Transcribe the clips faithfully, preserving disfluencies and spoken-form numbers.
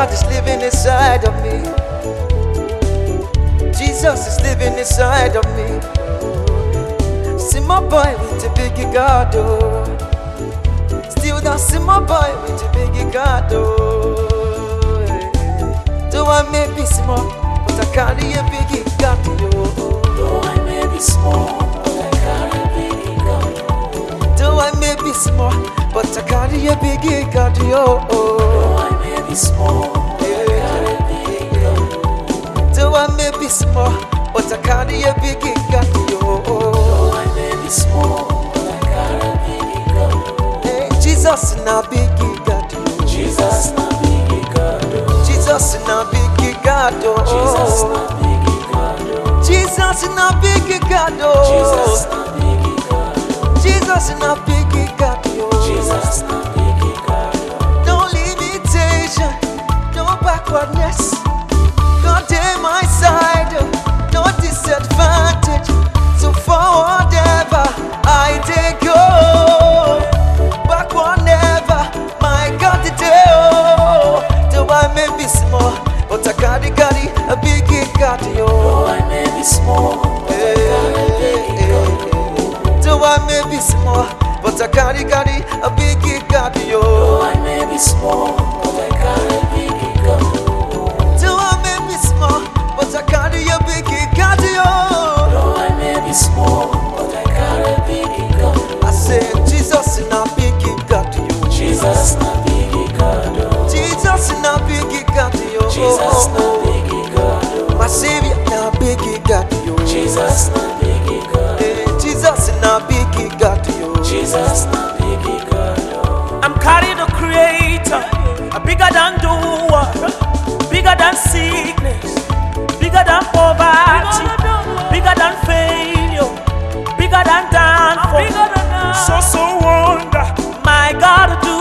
God is living inside of me. Jesus is living inside of me. See my boy with a big God, oh. Still don't see my boy with a big God, oh. Though I may be small, but I carry a big God, oh. Though I may be small, but I carry a big God. Though I may be small, but I carry a big God, oh. Though I may be small, but I carry a big God. Though I may be small, but I carry a big God, oh. Though I may be small, but I carry a big God. Hey, Jesus na big God, oh. Jesus na big God. Jesus na big God, oh. Jesus na big God. Jesus na big God, oh. Jesus na big God. Jesus na big God, oh. Jesus na big God. No limitation, no backwardness. God in my side, no disadvantage. So forward ever I take go, backward never. My God today, oh. Though I may be small, but I carry carry a big God, yo. Though I may be small, but I carry a big God. Though I may be small, but I carry carry a big God, yo. Though I may be small, but I carry a big God. Though I may be small, but I carry a big God, yo. Though I may be small, but I carry a big God. I say Jesus in a big God, yo. Jesus na big God. Jesus in a big God, yo. Jesus na big God. My Savior na big God, yo. Jesus na big God. Hey, Jesus in a big God, yo. Jesus na big God. I'm carrying the Creator, a bigger than doer, bigger than sickness, bigger than poverty, bigger than failure, bigger than downfall. So so wonder, my God do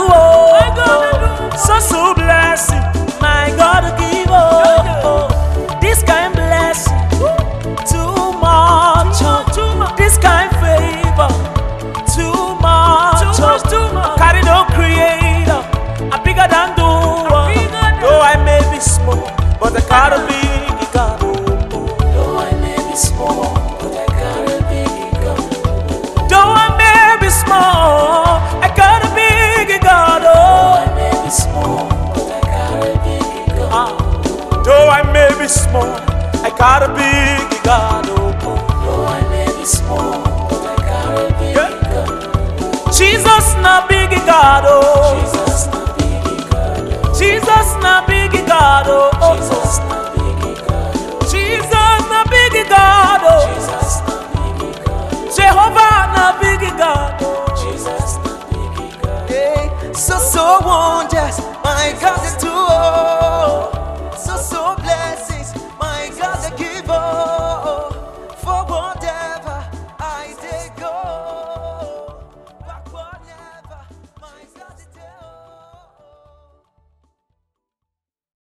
oh, so so blessing, my God give oh, this kind blessing, too much, this kind favor, too much, carry no Creator, a bigger than doer. Though I may be small, but I carry a big God. Though I may be small, but I carry a big God. Though I may be small, I got a big God. Though Oh, I may be small, but I carry a big God. ah. Though I may be small, I got a big God. Oh, Though I may be small, but I carry a big God. Jesus, na big God. Oh.